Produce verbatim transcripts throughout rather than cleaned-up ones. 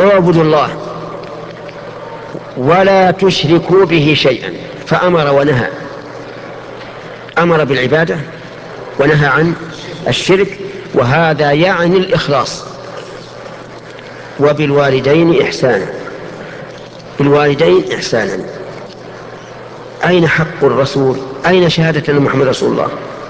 اعبدوا الله ولا تشركوا به شيئا، فأمر ونهى، أمر بالعبادة ونهى عن الشرك، وهذا يعني الإخلاص. وبالوالدين إحسانا، بالوالدين إحسانا. أين حق الرسول؟ أين شهادة أن محمد رسول الله؟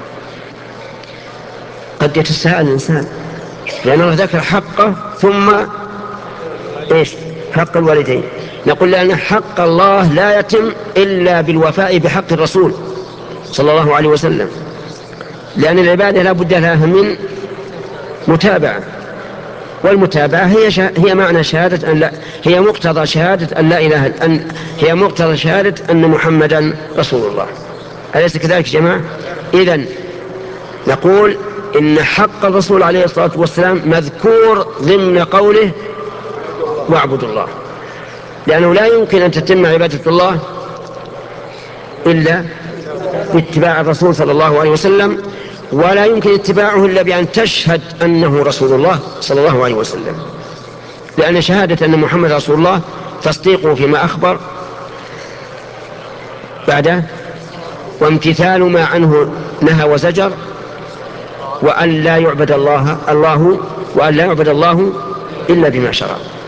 قد يتساءل الإنسان، لأن الله ذكر حقه ثم إيش؟ حق الوالدين. نقول لأن حق الله لا يتم إلا بالوفاء بحق الرسول صلى الله عليه وسلم، لأن العبادة لا بد لها من متابعة، والمتابعة هي شا... هي معنى شهادة أن لا، هي مقتضى شهادة أن لا إله أن هي مقتضى شهادة أن محمدا رسول الله. أليس كذلك يا جماعة؟ إذن نقول إن حق الرسول عليه الصلاة والسلام مذكور ضمن قوله واعبدوا الله، لأنه لا يمكن أن تتم عبادة الله إلا باتباع الرسول صلى الله عليه وسلم، ولا يمكن اتباعه إلا بأن تشهد أنه رسول الله صلى الله عليه وسلم، لأن شهادة أن محمد رسول الله تصديقه فيما أخبر بعده، وامتثال ما عنه نهى وزجر، وأن لا يعبد الله الله وأن لا يعبد الله إلا بما شرع.